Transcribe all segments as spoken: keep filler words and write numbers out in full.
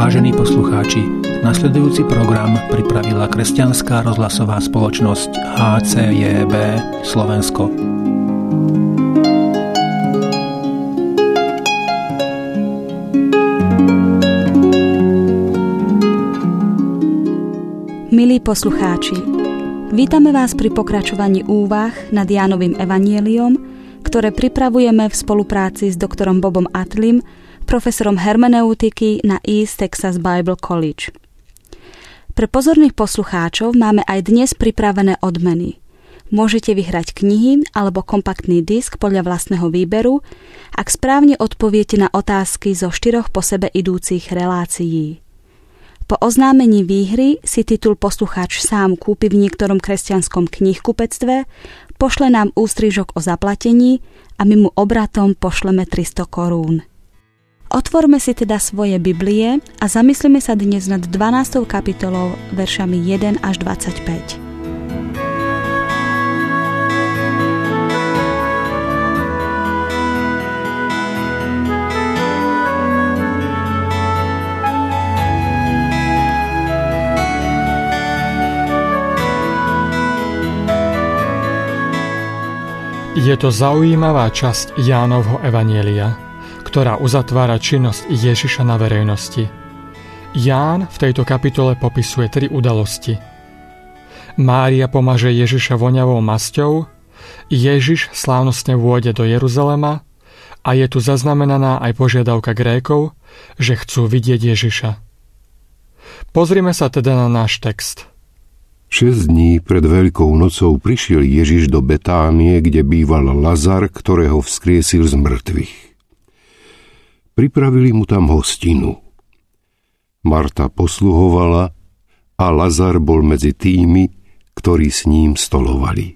Vážení poslucháči, nasledujúci program pripravila Kresťanská rozhlasová spoločnosť há cé jé bé Slovensko. Milí poslucháči, vítame vás pri pokračovaní úvah nad Jánovým evanjeliom, ktoré pripravujeme v spolupráci s doktorom Bobom Atlim, profesorom hermeneutiky na East Texas Bible College. Pre pozorných poslucháčov máme aj dnes pripravené odmeny. Môžete vyhrať knihy alebo kompaktný disk podľa vlastného výberu, ak správne odpoviete na otázky zo štyroch po sebe idúcich relácií. Po oznámení výhry si titul poslucháč sám kúpi v niektorom kresťanskom knihkupectve, pošle nám ústrižok o zaplatení a my mu obratom pošleme tristo korún. Otvorme si teda svoje Biblie a zamyslíme sa dnes nad dvanástou kapitolou veršami jeden až dvadsaťpäť. Je to zaujímavá časť Jánovho evanjelia, ktorá uzatvára činnosť Ježiša na verejnosti. Ján v tejto kapitole popisuje tri udalosti. Mária pomaže Ježiša voňavou masťou, Ježiš slávnostne vôjde do Jeruzalema a je tu zaznamenaná aj požiadavka Grékov, že chcú vidieť Ježiša. Pozrime sa teda na náš text. Šesť dní pred Veľkou nocou prišiel Ježiš do Betánie, kde býval Lazar, ktorého vzkriesil z mŕtvych. Pripravili mu tam hostinu. Marta posluhovala a Lazar bol medzi tými, ktorí s ním stolovali.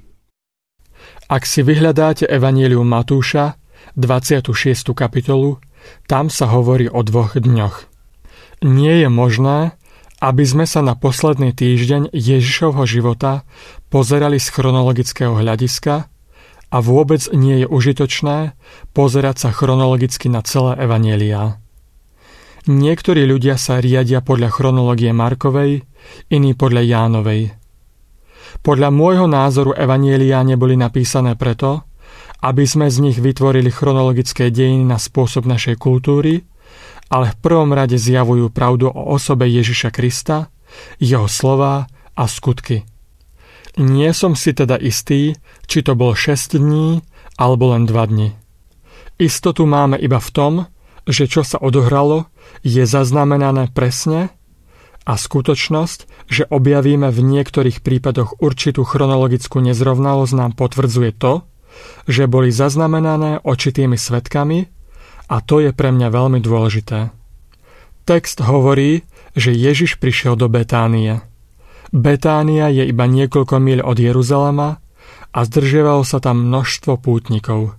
Ak si vyhľadáte Evanjelium Matúša, dvadsiatu šiestej kapitolu, tam sa hovorí o dvoch dňoch. Nie je možné, aby sme sa na posledný týždeň Ježišovho života pozerali z chronologického hľadiska a vôbec nie je užitočné pozerať sa chronologicky na celé evanjeliá. Niektorí ľudia sa riadia podľa chronológie Markovej, iní podľa Jánovej. Podľa môjho názoru evanjeliá neboli napísané preto, aby sme z nich vytvorili chronologické dejiny na spôsob našej kultúry, ale v prvom rade zjavujú pravdu o osobe Ježiša Krista, jeho slová a skutky. Nie som si teda istý, či to bolo šesť dní, alebo len dva dni. Istotu máme iba v tom, že čo sa odohralo, je zaznamenané presne a skutočnosť, že objavíme v niektorých prípadoch určitú chronologickú nezrovnalosť, nám potvrdzuje to, že boli zaznamenané očitými svedkami, a to je pre mňa veľmi dôležité. Text hovorí, že Ježiš prišiel do Betánie. Betánia je iba niekoľko míľ od Jeruzalema a zdržiavalo sa tam množstvo pútnikov.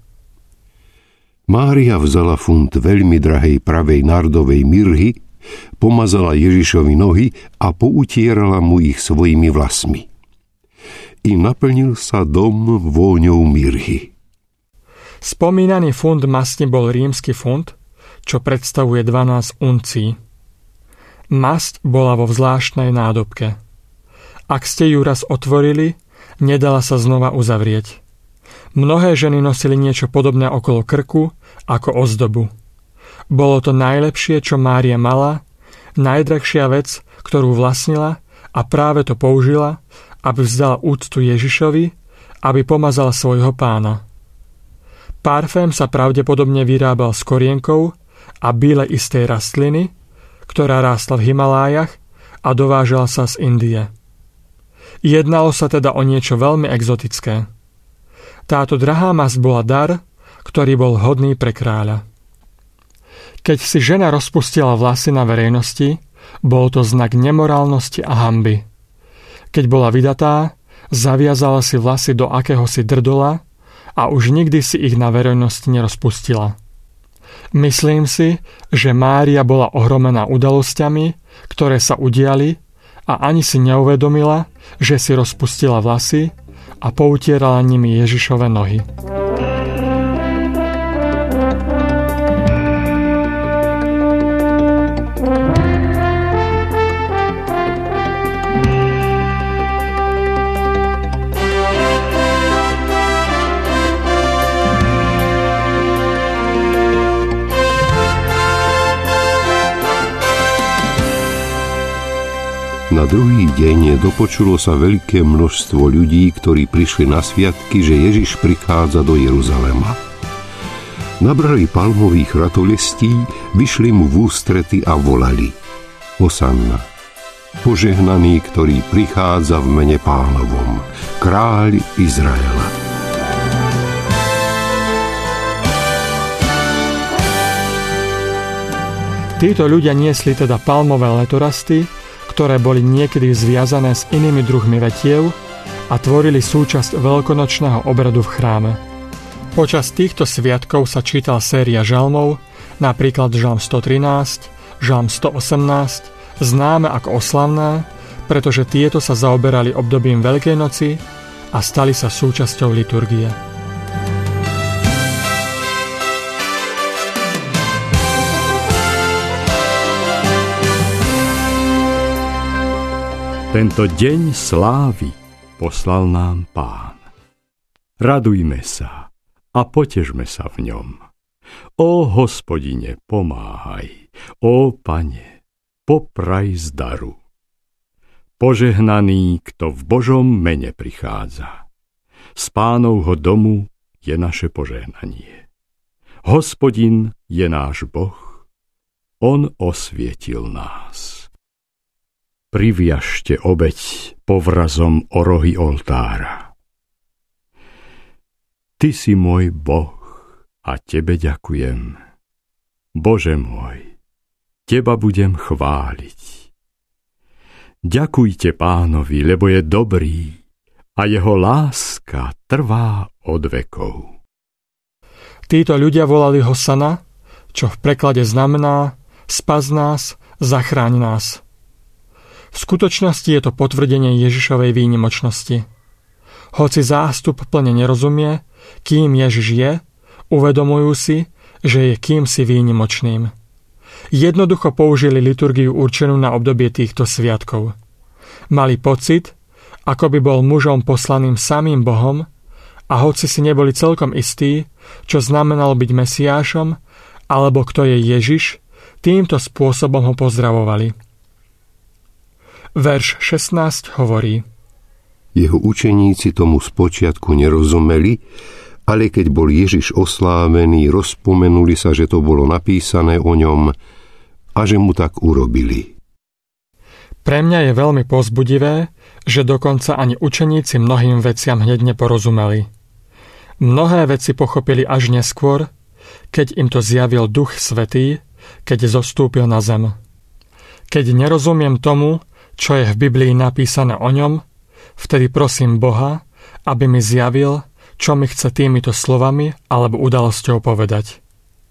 Mária vzala funt veľmi drahej pravej nardovej mirhy, pomazala Ježišovi nohy a poutierala mu ich svojimi vlasmi. I naplnil sa dom vôňou mirhy. Spomínaný funt masti bol rímsky funt, čo predstavuje dvanásť uncií. Masť bola vo zvláštnej nádobke. Ak ste ju raz otvorili, nedala sa znova uzavrieť. Mnohé ženy nosili niečo podobné okolo krku ako ozdobu. Bolo to najlepšie, čo Mária mala, najdrahšia vec, ktorú vlastnila a práve to použila, aby vzdala úctu Ježišovi, aby pomazala svojho pána. Parfém sa pravdepodobne vyrábal z korienkov a bíle istej rastliny, ktorá rástla v Himalájach a dovážala sa z Indie. Jednalo sa teda o niečo veľmi exotické. Táto drahá masť bola dar, ktorý bol hodný pre kráľa. Keď si žena rozpustila vlasy na verejnosti, bol to znak nemorálnosti a hanby. Keď bola vydatá, zaviazala si vlasy do akéhosi drdola a už nikdy si ich na verejnosti nerozpustila. Myslím si, že Mária bola ohromená udalosťami, ktoré sa udiali a ani si neuvedomila, že si rozpustila vlasy a poutierala nimi Ježišove nohy. dedine dopočulo sa veľké množstvo ľudí, ktorí prišli na sviatky, že Ježiš prichádza do Jeruzalema. Nabrali palmových ratolestí, vyšli mu v ústrety a volali: Hosanna, požehnaný, ktorý prichádza v mene Pánovom, kráľ Izraela. Títo ľudia niesli teda palmové letorasty, ktoré boli niekedy zviazané s inými druhmi vetiev a tvorili súčasť veľkonočného obradu v chráme. Počas týchto sviatkov sa čítal séria žalmov, napríklad žalm stotrinásť, žalm stoosemnásť, známe ako oslavné, pretože tieto sa zaoberali obdobím Veľkej noci a stali sa súčasťou liturgie. Tento deň slávy poslal nám Pán. Radujme sa a potežme sa v ňom. Ó Hospodine, pomáhaj, ó Pane, popraj zdaru. Požehnaný, kto v Božom mene prichádza. Z Pánovho domu je naše požehnanie. Hospodin je náš Boh, on osvietil nás. Priviažte obeť povrazom o rohy oltára. Ty si môj Boh a tebe ďakujem. Bože môj, teba budem chváliť. Ďakujte Pánovi, lebo je dobrý a jeho láska trvá od vekov. Títo ľudia volali Hosana, čo v preklade znamená spas nás, zachráň nás. V skutočnosti je to potvrdenie Ježišovej výnimočnosti. Hoci zástup plne nerozumie, kým Ježiš je, uvedomujú si, že je kýmsi výnimočným. Jednoducho použili liturgiu určenú na obdobie týchto sviatkov. Mali pocit, ako by bol mužom poslaným samým Bohom, a hoci si neboli celkom istí, čo znamenalo byť Mesiášom, alebo kto je Ježiš, týmto spôsobom ho pozdravovali. Verš šestnásť hovorí: Jeho učeníci tomu spočiatku nerozumeli, ale keď bol Ježiš oslávený, rozpomenuli sa, že to bolo napísané o ňom a že mu tak urobili. Pre mňa je veľmi povzbudivé, že dokonca ani učeníci mnohým veciam hneď neporozumeli. Mnohé veci pochopili až neskôr, keď im to zjavil Duch Svätý, keď zostúpil na zem. Keď nerozumiem tomu, čo je v Biblii napísané o ňom, vtedy prosím Boha, aby mi zjavil, čo mi chce týmito slovami alebo udalosťou povedať.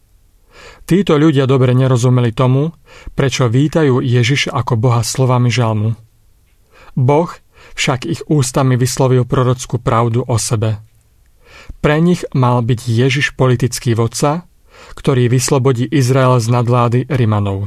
Títo ľudia dobre nerozumeli tomu, prečo vítajú Ježiša ako Boha slovami žalmu. Boh však ich ústami vyslovil prorockú pravdu o sebe. Pre nich mal byť Ježiš politický vodca, ktorý vyslobodí Izrael z nadvlády Rimanov.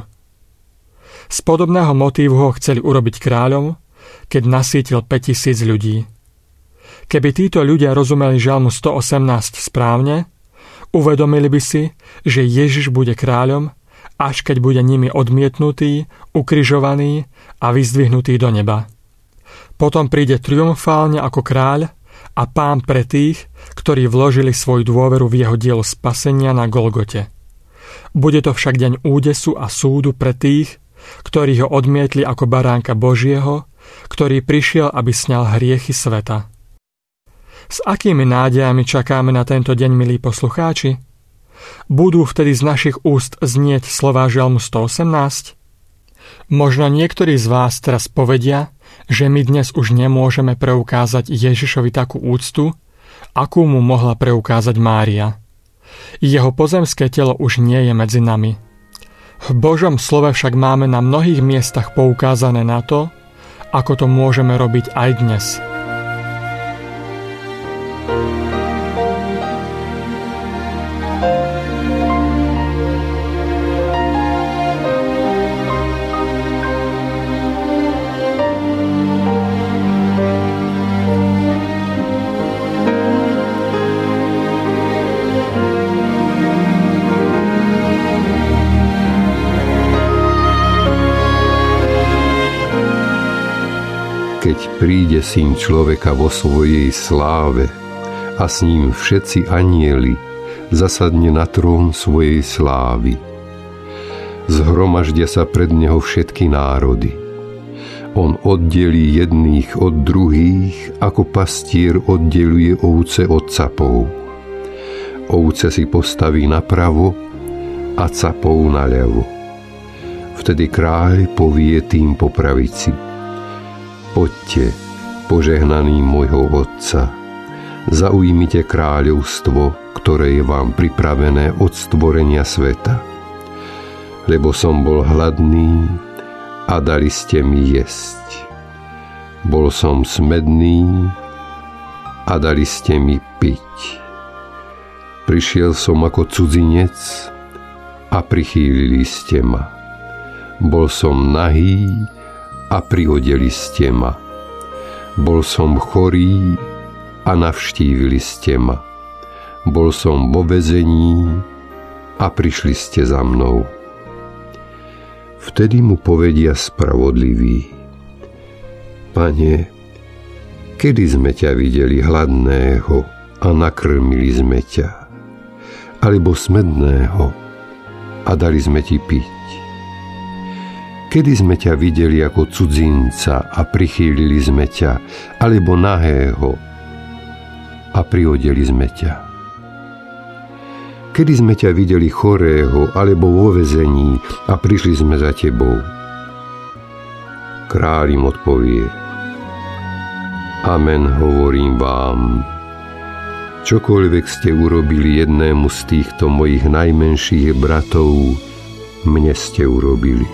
Z podobného motívu ho chceli urobiť kráľom, keď nasýtil päťtisíc ľudí. Keby títo ľudia rozumeli žalmu stoosemnásť správne, uvedomili by si, že Ježiš bude kráľom, až keď bude nimi odmietnutý, ukrižovaný a vyzdvihnutý do neba. Potom príde triumfálne ako kráľ a pán pre tých, ktorí vložili svoju dôveru v jeho dielo spasenia na Golgote. Bude to však deň údesu a súdu pre tých, ktorí ho odmietli ako baránka Božieho, ktorý prišiel, aby sňal hriechy sveta. S akými nádejami čakáme na tento deň, milí poslucháči? Budú vtedy z našich úst znieť slová žalmu stoosemnásť? Možno niektorí z vás teraz povedia, že my dnes už nemôžeme preukázať Ježišovi takú úctu, akú mu mohla preukázať Mária. Jeho pozemské telo už nie je medzi nami. V Božom slove však máme na mnohých miestach poukázané na to, ako to môžeme robiť aj dnes. keď príde Syn človeka vo svojej sláve a s ním všetci anjeli, zasadne na trón svojej slávy. Zhromaždia sa pred neho všetky národy. On oddelí jedných od druhých, ako pastier oddeluje ovce od capov. Ovce si postaví napravo a capov naľavo. Vtedy kráľ povie tým po pravici: Poďte, požehnaní môjho Otca, zaujmite kráľovstvo, ktoré je vám pripravené od stvorenia sveta. Lebo som bol hladný a dali ste mi jesť. Bol som smedný a dali ste mi piť. Prišiel som ako cudzinec a prichýlili ste ma. Bol som nahý a priodeli ste ma. Bol som chorý a navštívili ste ma. Bol som vo väzení a prišli ste za mnou. Vtedy mu povedia spravodliví: Pane, kedy sme ťa videli hladného a nakrmili sme ťa, alebo smedného a dali sme ti piť? Kedy sme ťa videli ako cudzinca a prichýlili sme ťa, alebo nahého a priodeli sme ťa? Kedy sme ťa videli chorého alebo vo väzení a prišli sme za tebou? Kráľ im odpovie: Amen, hovorím vám, čokoľvek ste urobili jednému z týchto mojich najmenších bratov, mne ste urobili.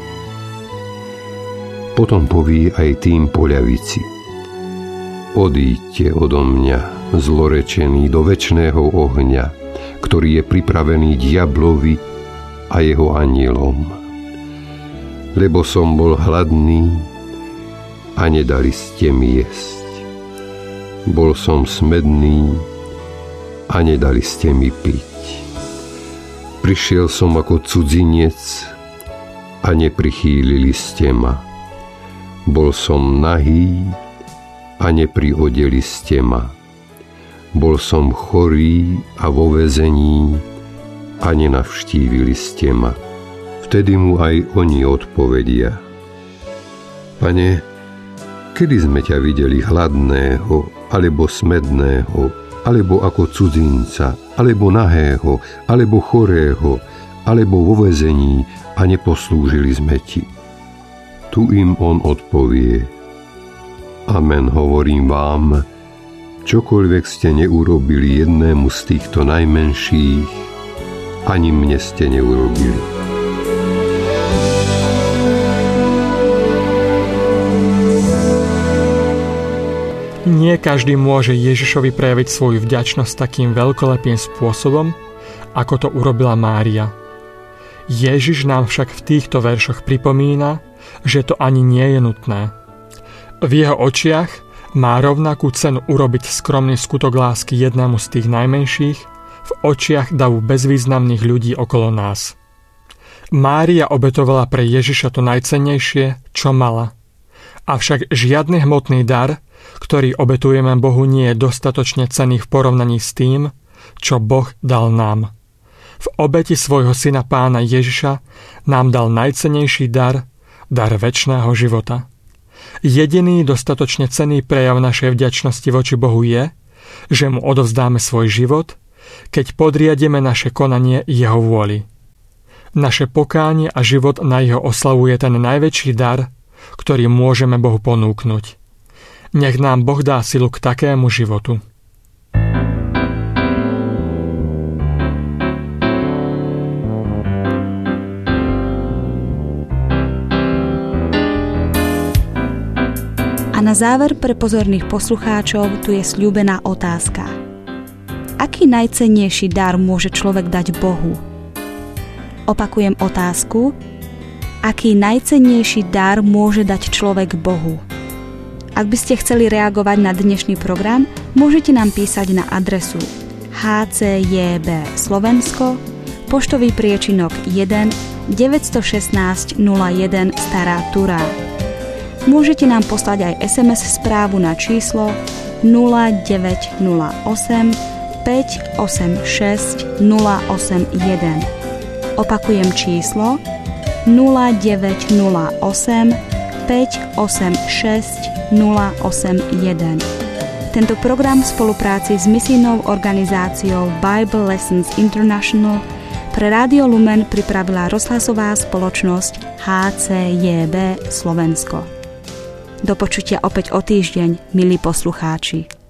Potom povie aj tým po ľavici: Odíďte odo mňa, zlorečený, do večného ohňa, ktorý je pripravený diablovi a jeho anjelom. Lebo som bol hladný a nedali ste mi jesť. Bol som smedný a nedali ste mi piť. Prišiel som ako cudzinec a neprichýlili ste ma. Bol som nahý a nepriodeli ste ma. Bol som chorý a vo väzení a nenavštívili ste ma. Vtedy mu aj oni odpovedia: Pane, kedy sme ťa videli hladného, alebo smedného, alebo ako cudzinca, alebo nahého, alebo chorého, alebo vo väzení a neposlúžili sme ti? Tu im on odpovie: Amen, hovorím vám, čokoľvek ste neurobili jednému z týchto najmenších, ani mne ste neurobili. Nie každý môže Ježišovi prejaviť svoju vďačnosť takým veľkolepým spôsobom, ako to urobila Mária. Ježiš nám však v týchto veršoch pripomína, že to ani nie je nutné. V jeho očiach má rovnakú cenu urobiť skromný skutok lásky jednému z tých najmenších v očiach davu bezvýznamných ľudí okolo nás. Mária obetovala pre Ježiša to najcennejšie, čo mala. Avšak žiadny hmotný dar, ktorý obetujeme Bohu, nie je dostatočne cenný v porovnaní s tým, čo Boh dal nám. V obeti svojho syna Pána Ježiša nám dal najcennejší dar, dar večného života. Jediný dostatočne cenný prejav našej vďačnosti voči Bohu je, že mu odovzdáme svoj život, keď podriadíme naše konanie jeho vôli. Naše pokánie a život na jeho oslavu je ten najväčší dar, ktorý môžeme Bohu ponúknuť. Nech nám Boh dá silu k takému životu. A na záver pre pozorných poslucháčov tu je sľúbená otázka. Aký najcennejší dar môže človek dať Bohu? Opakujem otázku. Aký najcennejší dar môže dať človek Bohu? Ak by ste chceli reagovať na dnešný program, môžete nám písať na adresu há cé jé bé Slovensko, poštový priečinok jeden deväť jedna šesť nula jeden Stará Turá. Môžete nám poslať aj es em es správu na číslo nula deväť nula osem päť osem šesť nula osem jeden. Opakujem číslo nula deväť nula osem päť osem šesť nula osem jeden. Tento program v spolupráci s misijnou organizáciou Bible Lessons International pre Rádio Lumen pripravila rozhlasová spoločnosť há cé jé bé Slovensko. Do počutia opäť o týždeň, milí poslucháči.